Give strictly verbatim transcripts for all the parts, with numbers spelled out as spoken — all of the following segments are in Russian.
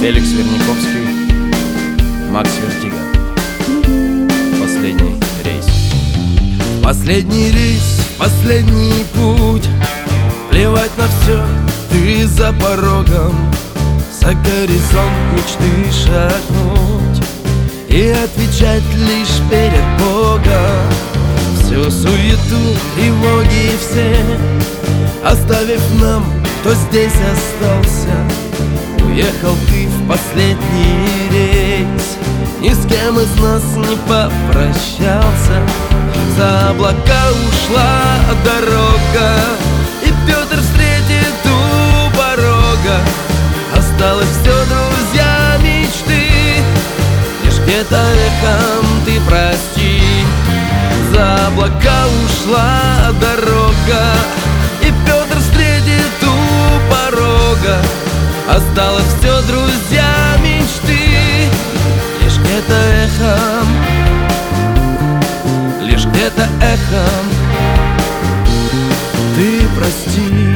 Феликс Верниковский, Макс Вертига. Последний рейс. Последний рейс, последний путь. Плевать на все, ты за порогом. За горизонт мечты шагнуть и отвечать лишь перед Богом. Всю суету, тревоги все оставив нам, кто здесь остался. Уехал ты в последний рейс, ни с кем из нас не попрощался. За облака ушла дорога, и Петр встретит у порога. Осталось все, друзья, мечты, лишь где-то эхом ты прости. За облака ушла дорога, и Петр встретит у порога. Осталось все, друзья, мечты, лишь где-то эхом, лишь где-то эхом ты прости.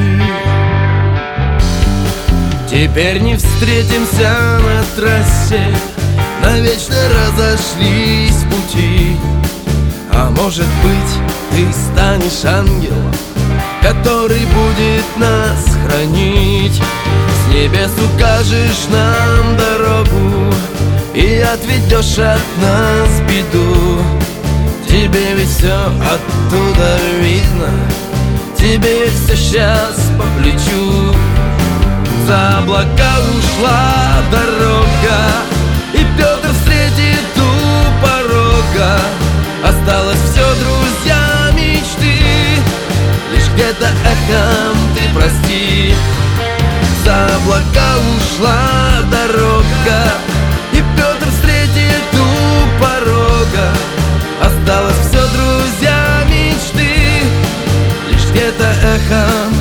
Теперь не встретимся на трассе, навечно разошлись пути. А может быть, ты станешь ангелом, который будет нас хранить. С небес укажешь нам дорогу и отведешь от нас беду. Тебе ведь все оттуда видно, тебе ведь все сейчас по плечу. За облака ушла дорога, и Петр встретит у порога. Осталось все, друзья, мечты, лишь где-то эхом ты прости. За облака ушла дорога, и Петр встретит у порога. Осталось все, друзья, мечты, лишь где-то эхом,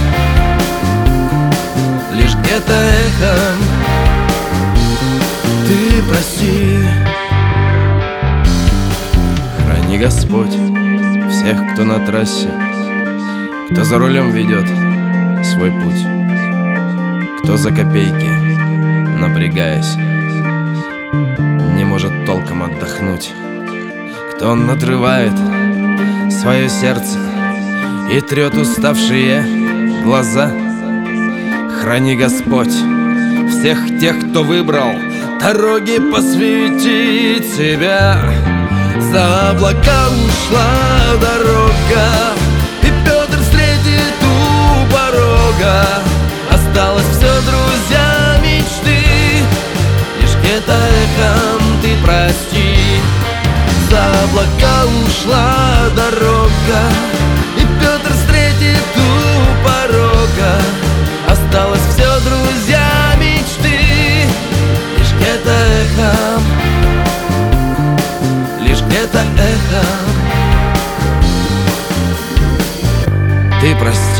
лишь где-то эхом ты прости. Храни Господь всех, кто на трассе, кто за рулем ведет свой путь, кто за копейки, напрягаясь, не может толком отдохнуть, кто надрывает свое сердце и трет уставшие глаза. Храни Господь всех тех, кто выбрал дороги посвятить себя. За облака ушла дорога, и Петр встретит у порога. Осталось все, друзья, мечты, лишь где-то эхом ты прости. За облака ушла дорога, и Петр встретит у порога. Осталось все, друзья, мечты, лишь где-то эхом, лишь где-то эхом ты прости.